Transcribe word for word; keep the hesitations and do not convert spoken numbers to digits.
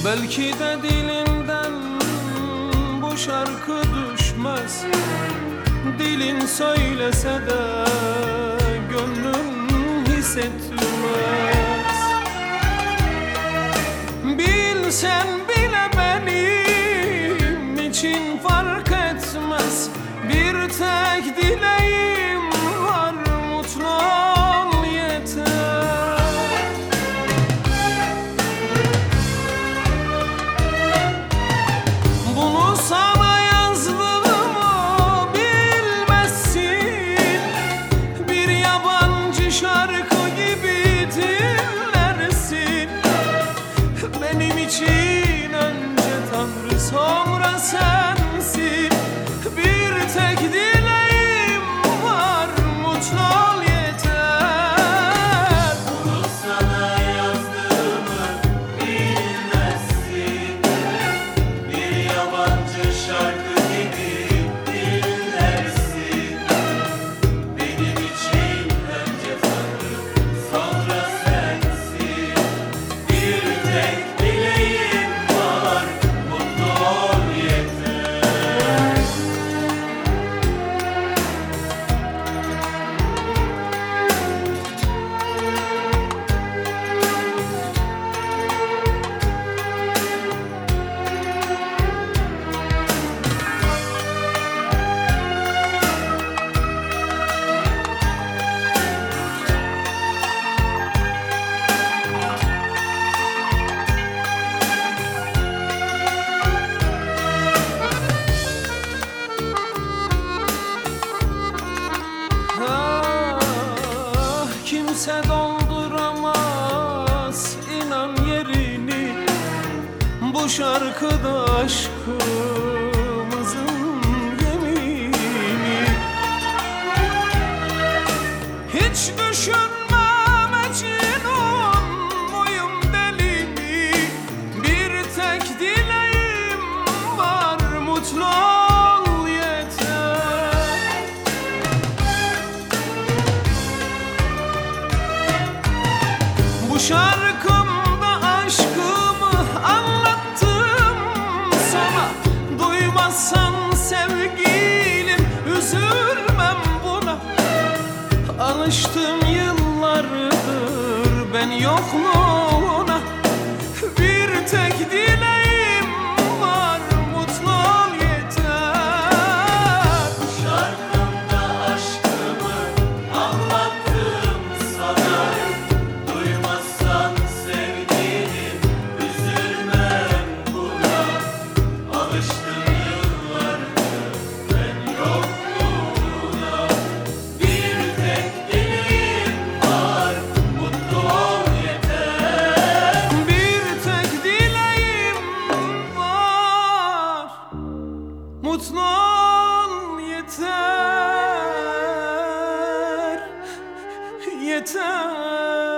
Belki de dilinden bu şarkı düşmez. Dilin söylese de gönlün hissetmez. Bilsen bile benim için fark etmez. Bir tek dileğim var, mutlu ol yeter. Bunu sana yazdığımı bilmezsin. Bir yabancı şarkı gibi dinlersin. Benim için önce Tanrı, sonra sensin. Bir tek dileğim var, mutlu ol yeter. Bunu sana yazdığımı bilmezsin. Bir yabancı şarkı gibi dinlersin. Benim için önce Tanrı, sonra sensin. Bir tek dileğim var, mutlu ol yeter. Ah, kimse dolduramaz inan yerini. Bu şarkıda aşkımızın yemini. Hiç düşünmem Mecnun muyum, deli mi? Bir tek dileğim var, mutlu ol yeter. Bu şarkımda aşkımı anlattım sana. Duymazsan sevgilim, üzülmem buna. Alıştım yıllardır ben yokluğuna. Bir tek dileğim var, mutlu ol yeter. Şarkımda aşkımı anlattım sana. Duymazsan sevgilim, üzülmem buna. Alıştım yıllardır ben yokluğuna. Bir tek dileğim var, mutlu ol yeter. Bir tek dileğim var, mutlu ol yeter, yeter.